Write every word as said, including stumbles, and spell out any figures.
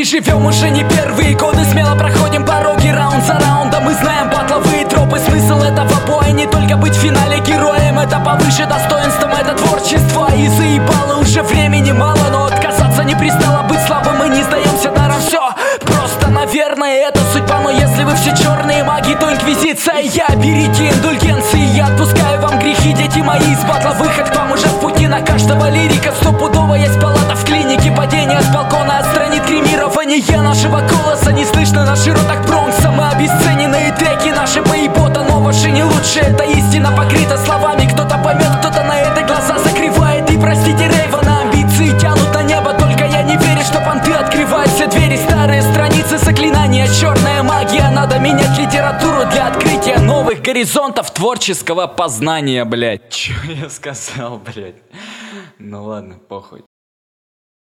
живем уже не первые годы, смело проходим пороги раунд за раундом. Мы знаем батловые тропы, смысл этого боя не только быть в финале героем. Это повыше достоинством, это творчество. И заебало уже времени мало, но отказаться не пристало быть слабым. Мы не сдаемся даром, все просто, наверное, это судьба. Но если вы все черные маги, то инквизиция я. Берите индульгенции, я отпускаю вам грехи, дети мои. Из батла выход к вам уже в пути. На каждого лирика стопудово есть палата в клинике. Падение с балкона отстранит кремирование нашего голоса. Не слышно на широтах Бронкса. Мы обесцененные треки, наши боебота. Но ваши не лучше, это истина покрыта словами. Кто-то поймет, кто-то на это глаза закрывает. И простите Рейвана, амбиции тянут на небо. Только я не верю, что понты открывают все двери. Старые страницы заклинания, черная магия. Надо менять литературу для открытия новых горизонтов творческого познания, блять. Чё я сказал, блять? Ну ладно, похуй.